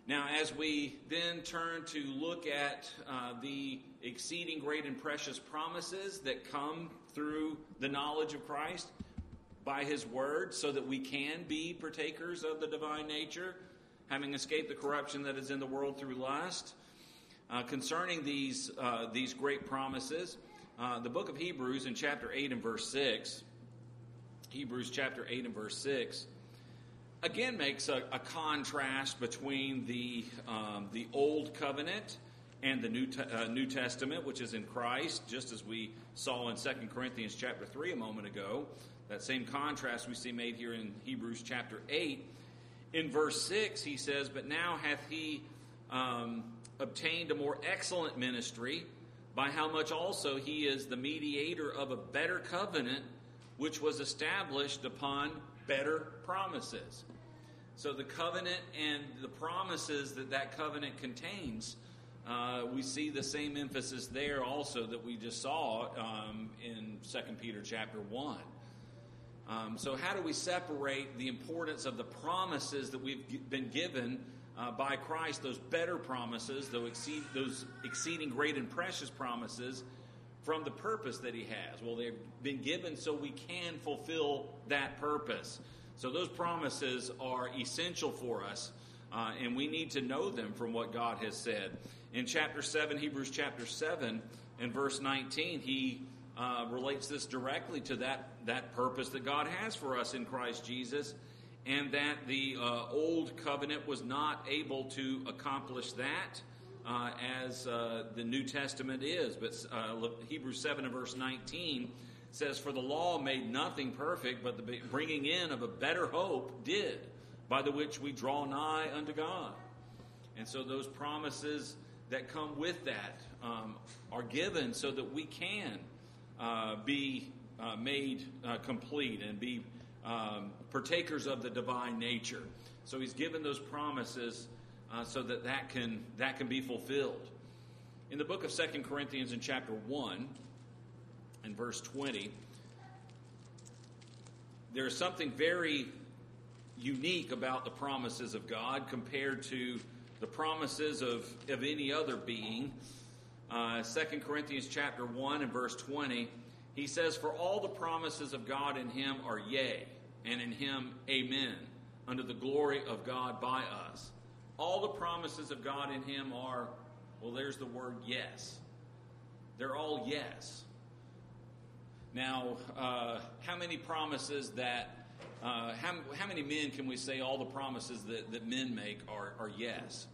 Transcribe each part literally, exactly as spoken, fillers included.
Now, as we then turn to look at uh, the exceeding great and precious promises that come through the knowledge of Christ by His Word, so that we can be partakers of the divine nature, having escaped the corruption that is in the world through lust. Uh, concerning these uh, these great promises, uh, the book of Hebrews in chapter eight and verse six, Hebrews chapter eight and verse six, again makes a, a contrast between the um, the Old Covenant and the New, te- uh, New Testament, which is in Christ, just as we saw in Second Corinthians chapter three a moment ago. That same contrast we see made here in Hebrews chapter eight. In verse six, he says, "But now hath he um, obtained a more excellent ministry, by how much also he is the mediator of a better covenant, which was established upon better promises." So the covenant and the promises that that covenant contains, uh, we see the same emphasis there also that we just saw um, in Second Peter chapter one. Um, so how do we separate the importance of the promises that we've been given uh, by Christ, those better promises, those, exceed, those exceeding great and precious promises, from the purpose that He has? Well, they've been given so we can fulfill that purpose. So those promises are essential for us, uh, and we need to know them from what God has said. In chapter seven, Hebrews chapter seven, and verse nineteen, he uh, relates this directly to that, that purpose that God has for us in Christ Jesus, and that the uh, old covenant was not able to accomplish that uh, as uh, the New Testament is. But uh, Hebrews seven and verse nineteen says, "For the law made nothing perfect, but the bringing in of a better hope did, by the which we draw nigh unto God." And so those promises that come with that um, are given so that we can uh, be uh, made uh, complete and be um, partakers of the divine nature. So He's given those promises uh, so that that can, that can be fulfilled. In the book of Second Corinthians in chapter one, in verse twenty, there is something very unique about the promises of God compared to the promises of, of any other being. Uh, Second Corinthians chapter one and verse twenty, he says, "For all the promises of God in Him are yea, and in Him amen, unto the glory of God by us." All the promises of God in Him are, well, there's the word yes. They're all yes. Now, uh, how many promises that, uh, how, how many men can we say all the promises that, that men make are, are yes?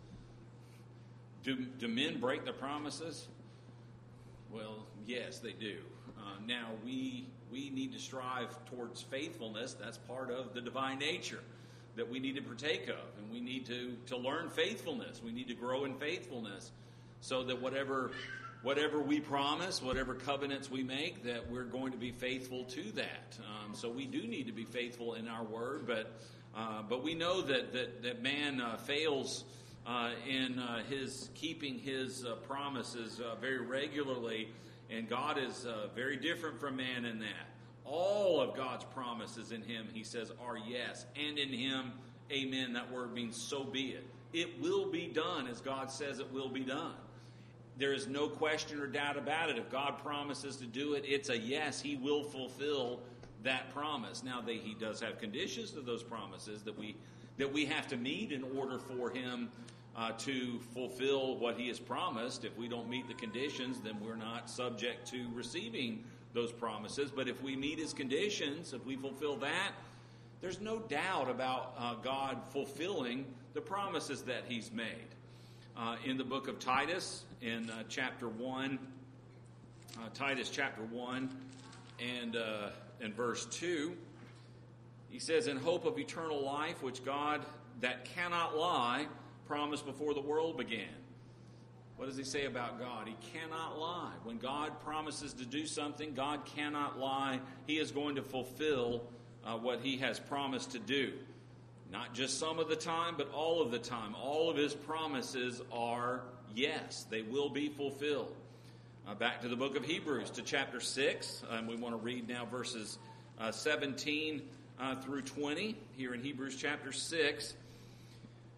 Do, do men break their promises? Well, yes, they do. Uh, now, we we need to strive towards faithfulness. That's part of the divine nature that we need to partake of. And we need to, to learn faithfulness. We need to grow in faithfulness so that whatever... Whatever we promise, whatever covenants we make, that we're going to be faithful to that. Um, so we do need to be faithful in our word, but uh, but we know that that, that man uh, fails uh, in uh, his keeping his uh, promises uh, very regularly, and God is uh, very different from man in that. All of God's promises in Him, He says, are yes, and in Him, amen. That word means so be it. It will be done as God says it will be done. There is no question or doubt about it. If God promises to do it, it's a yes. He will fulfill that promise. Now, they, He does have conditions to those promises that we that we have to meet in order for Him uh, to fulfill what He has promised. If we don't meet the conditions, then we're not subject to receiving those promises. But if we meet His conditions, if we fulfill that, there's no doubt about uh, God fulfilling the promises that He's made. Uh, in the book of Titus, in uh, chapter one, uh, Titus chapter one and, uh, and verse two, he says, "In hope of eternal life, which God that cannot lie promised before the world began." What does he say about God? He cannot lie. When God promises to do something, God cannot lie. He is going to fulfill uh, what He has promised to do. Not just some of the time, but all of the time. All of His promises are yes, they will be fulfilled. Uh, back to the book of Hebrews, to chapter six, and we want to read now verses uh, seventeen uh, through twenty, here in Hebrews chapter six.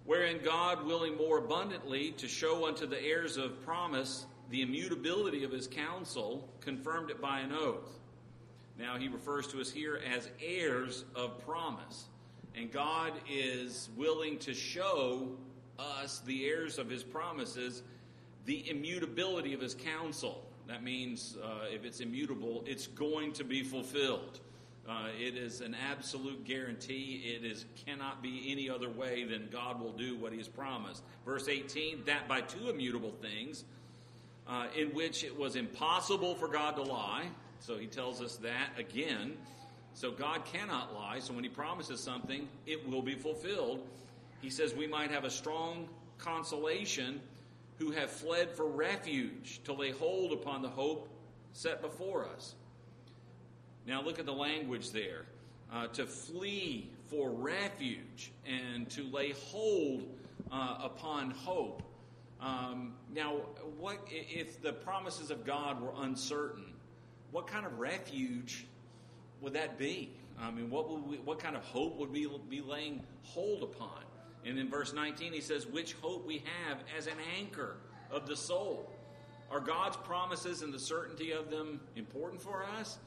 wherein God, willing more abundantly to show unto the heirs of promise the immutability of his counsel, confirmed it by an oath. Now he refers to us here as heirs of promise. And God is willing to show us, the heirs of his promises, the immutability of his counsel. That means uh, if it's immutable, it's going to be fulfilled. Uh, it is an absolute guarantee. It is cannot be any other way than God will do what he has promised. Verse eighteen, that by two immutable things, uh, in which it was impossible for God to lie. So he tells us that again. So God cannot lie. So when he promises something, it will be fulfilled. He says we might have a strong consolation, who have fled for refuge till they hold upon the hope set before us. Now look at the language there. Uh, to flee for refuge and to lay hold uh, upon hope. Um, now, what if the promises of God were uncertain? What kind of refuge would that be? I mean, what would we, what kind of hope would we be laying hold upon? And in verse nineteen, he says, which hope we have as an anchor of the soul. Are God's promises and the certainty of them important for us?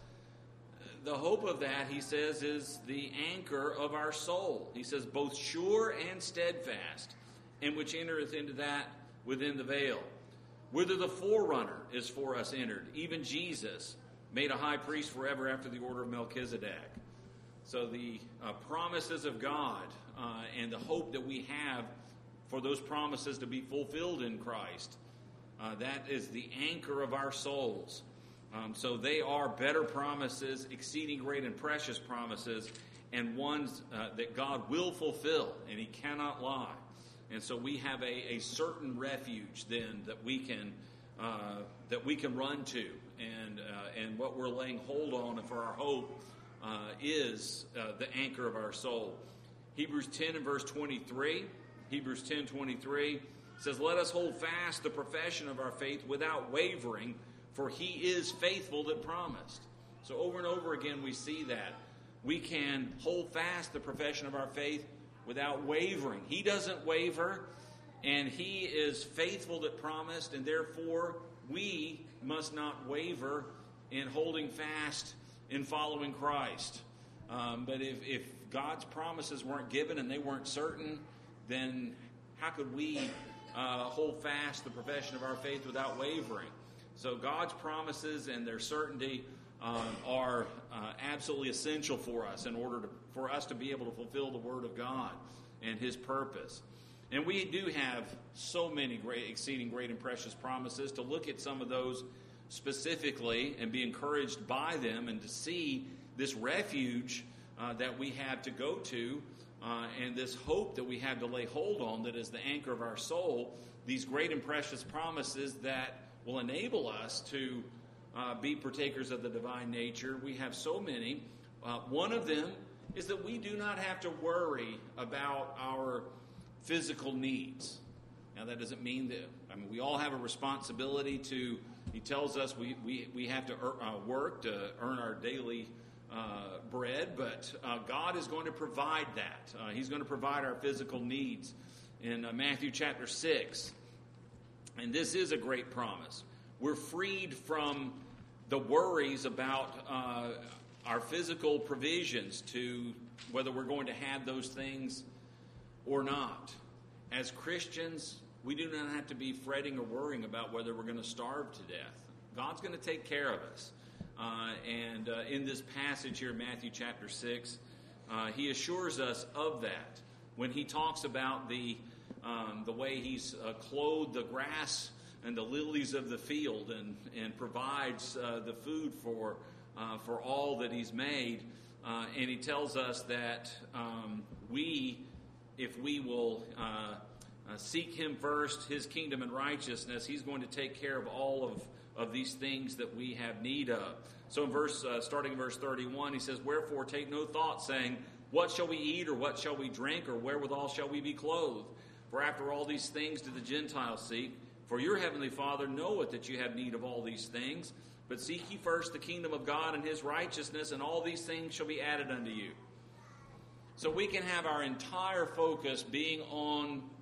The hope of that, he says, is the anchor of our soul. He says, both sure and steadfast, and which entereth into that within the veil. Whither the forerunner is for us entered, even Jesus, made a high priest forever after the order of Melchizedek. So the uh, promises of God uh, and the hope that we have for those promises to be fulfilled in Christ, uh, that is the anchor of our souls. Um, so they are better promises, exceeding great and precious promises, and ones uh, that God will fulfill, and he cannot lie. And so we have a, a certain refuge then that we can uh, that we can run to, and uh, and what we're laying hold on for our hope uh, is uh, the anchor of our soul. Hebrews ten and verse twenty-three. Hebrews ten twenty-three says, "Let us hold fast the profession of our faith without wavering, for he is faithful that promised." So over and over again we see that. We can hold fast the profession of our faith without wavering. He doesn't waver, and he is faithful that promised, and therefore we must not waver in holding fast in following Christ. Um, but if, if God's promises weren't given and they weren't certain, then how could we uh, hold fast the profession of our faith without wavering? So God's promises and their certainty um, are uh, absolutely essential for us in order to, for us to be able to fulfill the Word of God and his purpose. And we do have so many great, exceeding great and precious promises. To look at some of those specifically and be encouraged by them, and to see this refuge uh, that we have to go to, uh, and this hope that we have to lay hold on that is the anchor of our soul, these great and precious promises that will enable us to uh, be partakers of the divine nature. We have so many. Uh, one of them is that we do not have to worry about our physical needs. Now, that doesn't mean that, I mean, we all have a responsibility to, he tells us we, we, we have to er, uh, work to earn our daily uh, bread, but uh, God is going to provide that. Uh, he's going to provide our physical needs in uh, Matthew chapter six. And this is a great promise. We're freed from the worries about uh, our physical provisions, to whether we're going to have those things or not. As Christians, we do not have to be fretting or worrying about whether we're going to starve to death. God's going to take care of us. Uh, and uh, in this passage here in Matthew chapter six, uh, he assures us of that. When he talks about the um, the way he's uh, clothed the grass and the lilies of the field, and, and provides uh, the food for uh, for all that he's made. Uh, and he tells us that um, we, if we will uh, uh, seek him first, his kingdom and righteousness, he's going to take care of all of, of these things that we have need of. So in verse, uh, starting in verse thirty-one, he says, "Wherefore take no thought, saying, what shall we eat, or what shall we drink, or wherewithal shall we be clothed? For after all these things do the Gentiles seek. For your heavenly Father knoweth that you have need of all these things. But seek ye first the kingdom of God and his righteousness, and all these things shall be added unto you." So we can have our entire focus being on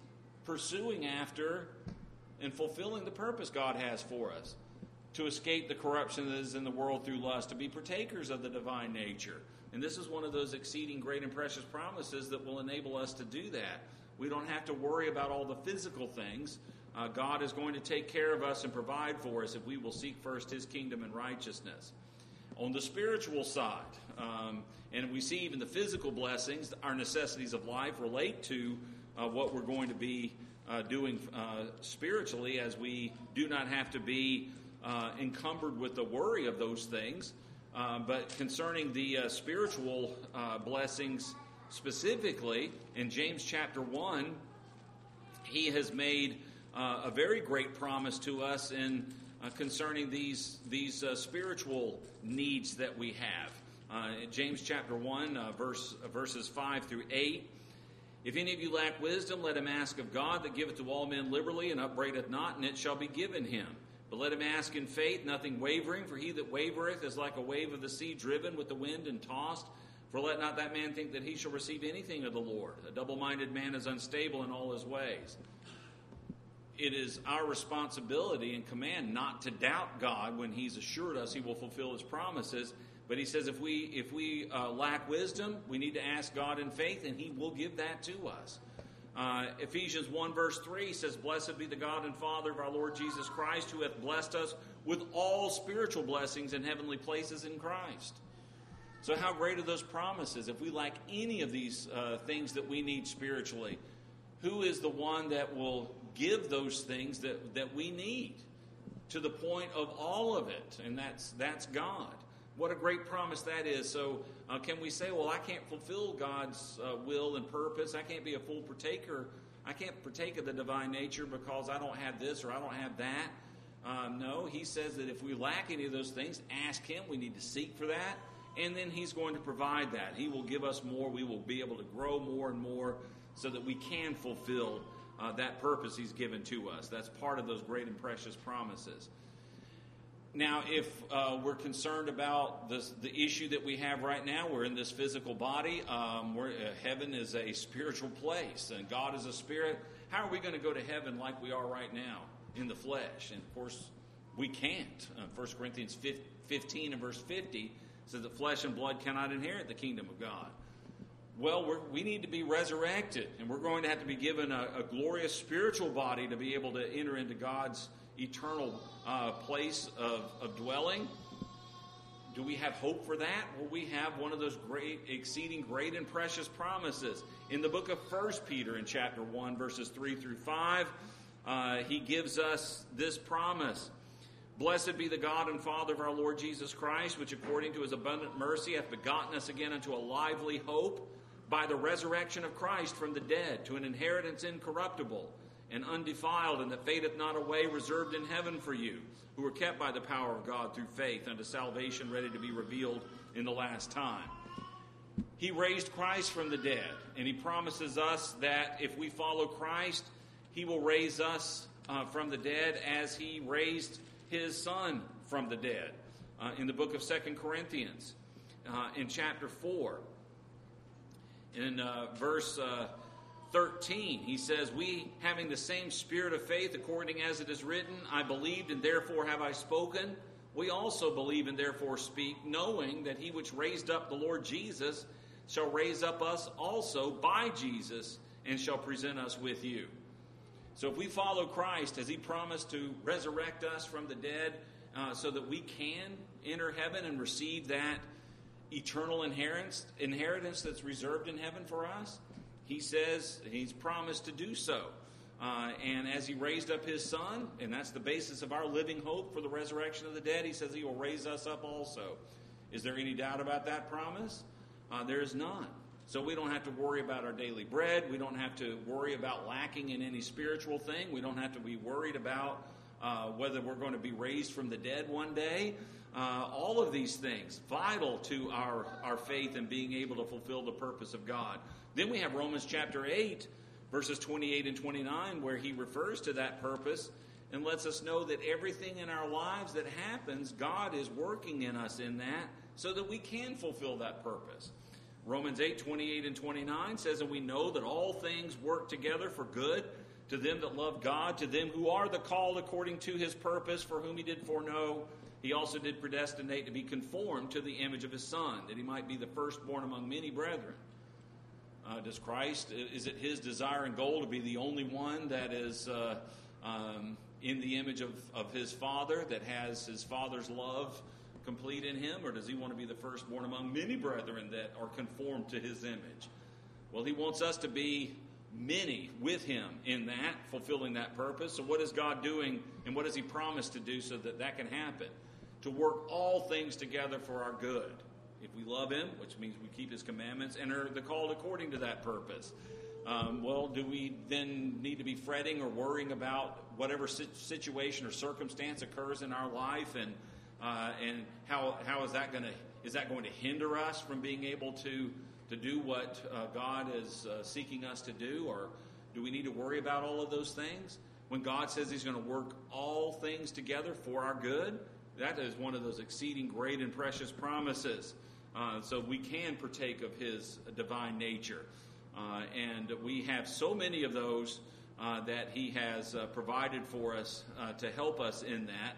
pursuing after and fulfilling the purpose God has for us, to escape the corruption that is in the world through lust, to be partakers of the divine nature. And this is one of those exceeding great and precious promises that will enable us to do that. We don't have to worry about all the physical things. Uh, God is going to take care of us and provide for us if we will seek first His kingdom and righteousness. On the spiritual side, um, and we see even the physical blessings, our necessities of life relate to uh, what we're going to be uh, doing uh, spiritually, as we do not have to be uh, encumbered with the worry of those things. Uh, but concerning the uh, spiritual uh, blessings specifically, in James chapter one, he has made uh, a very great promise to us in uh, concerning these these uh, spiritual needs that we have. Uh, in James chapter one, uh, verse uh, verses five through eight. If any of you lack wisdom, let him ask of God, that giveth to all men liberally, and upbraideth not, and it shall be given him. But let him ask in faith, nothing wavering, for he that wavereth is like a wave of the sea, driven with the wind and tossed. For let not that man think that he shall receive anything of the Lord. A double-minded man is unstable in all his ways. It is our responsibility and command not to doubt God when He's assured us He will fulfill His promises. But He says if we if we uh, lack wisdom, we need to ask God in faith, and He will give that to us. Uh, Ephesians one verse three says, Blessed be the God and Father of our Lord Jesus Christ, who hath blessed us with all spiritual blessings in heavenly places in Christ. So how great are those promises? If we lack any of these uh, things that we need spiritually, who is the one that will give those things that, that we need to the point of all of it? And that's that's God. What a great promise that is. So uh, can we say, well, I can't fulfill God's uh, will and purpose. I can't be a full partaker. I can't partake of the divine nature because I don't have this or I don't have that. Uh, no, He says that if we lack any of those things, ask Him. We need to seek for that. And then He's going to provide that. He will give us more. We will be able to grow more and more so that we can fulfill uh, that purpose He's given to us. That's part of those great and precious promises. Now, if uh, we're concerned about this, the issue that we have right now, we're in this physical body. Um, we're, uh, heaven is a spiritual place, and God is a spirit. How are we going to go to heaven like we are right now in the flesh? And, of course, we can't. Uh, First Corinthians fifteen and verse fifty says that flesh and blood cannot inherit the kingdom of God. Well, we're, we need to be resurrected, and we're going to have to be given a, a glorious spiritual body to be able to enter into God's eternal uh, place of, of dwelling. Do we have hope for that? Well, we have one of those great, exceeding great and precious promises. In the book of First Peter in chapter one, verses three through five, uh, he gives us this promise. Blessed be the God and Father of our Lord Jesus Christ, which according to His abundant mercy hath begotten us again unto a lively hope by the resurrection of Christ from the dead, to an inheritance incorruptible and undefiled, and that fadeth not away, reserved in heaven for you, who are kept by the power of God through faith unto salvation, ready to be revealed in the last time. He raised Christ from the dead, and He promises us that if we follow Christ, He will raise us uh, from the dead as He raised His Son from the dead. Uh, in the book of Second Corinthians, uh, in chapter four, in uh, verse Uh, thirteen, he says, we having the same spirit of faith, according as it is written, I believed and therefore have I spoken. We also believe and therefore speak, knowing that He which raised up the Lord Jesus shall raise up us also by Jesus, and shall present us with you. So if we follow Christ, as He promised to resurrect us from the dead, uh, so that we can enter heaven and receive that eternal inheritance, inheritance that's reserved in heaven for us, He says He's promised to do so. Uh, and as He raised up His Son, and that's the basis of our living hope for the resurrection of the dead, He says He will raise us up also. Is there any doubt about that promise? Uh, there is none. So we don't have to worry about our daily bread. We don't have to worry about lacking in any spiritual thing. We don't have to be worried about uh, whether we're going to be raised from the dead one day. Uh, all of these things, vital to our, our faith and being able to fulfill the purpose of God. Then we have Romans chapter eight, verses twenty-eight and twenty-nine, where he refers to that purpose and lets us know that everything in our lives that happens, God is working in us in that so that we can fulfill that purpose. Romans eight, twenty-eight and twenty-nine says, and we know that all things work together for good To them that love God, to them who are the called according to his purpose, for whom he did foreknow, he also did predestinate to be conformed to the image of his Son, that he might be the firstborn among many brethren. Uh, does Christ, is it his desire and goal to be the only one that is uh, um, in the image of, of his Father, that has his Father's love complete in him? Or does he want to be the firstborn among many brethren that are conformed to his image? Well, he wants us to be many with him in that, fulfilling that purpose. So what is God doing, and what has he promised to do so that that can happen? To work all things together for our good. If we love him, which means we keep his commandments, and are the called according to that purpose. Um, well, do we then need to be fretting or worrying about whatever situation or circumstance occurs in our life, and uh, and how how is that going to is that going to hinder us from being able to to do what uh, God is uh, seeking us to do, or do we need to worry about all of those things? When God says he's going to work all things together for our good, that is one of those exceeding great and precious promises. Uh, so we can partake of his divine nature. Uh, and we have so many of those uh, that he has uh, provided for us uh, to help us in that.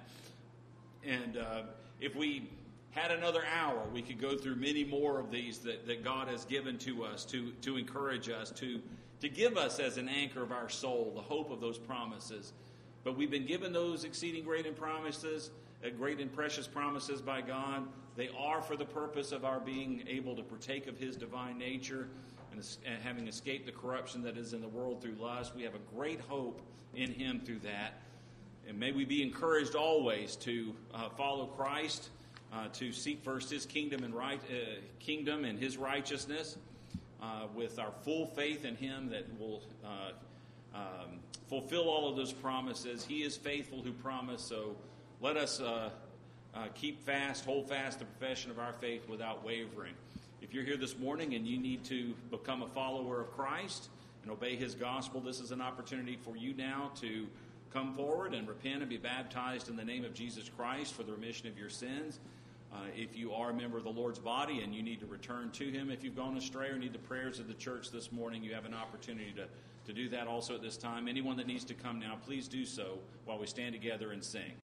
And uh, if we had another hour, we could go through many more of these that, that God has given to us to, to encourage us, to, to give us as an anchor of our soul the hope of those promises. But we've been given those exceeding great and promises, uh, great and precious promises by God. They are for the purpose of our being able to partake of his divine nature and, and having escaped the corruption that is in the world through lust. We have a great hope in him through that. And may we be encouraged always to uh, follow Christ, uh, to seek first his kingdom and right uh, kingdom and his righteousness, uh, with our full faith in him that will uh, um, fulfill all of those promises. He is faithful who promised, so let us uh, uh, keep fast, hold fast the profession of our faith without wavering. If you're here this morning and you need to become a follower of Christ and obey his gospel, this is an opportunity for you now to come forward and repent and be baptized in the name of Jesus Christ for the remission of your sins. Uh, if you are a member of the Lord's body and you need to return to him, if you've gone astray or need the prayers of the church this morning, you have an opportunity to, to do that also at this time. Anyone that needs to come now, please do so while we stand together and sing.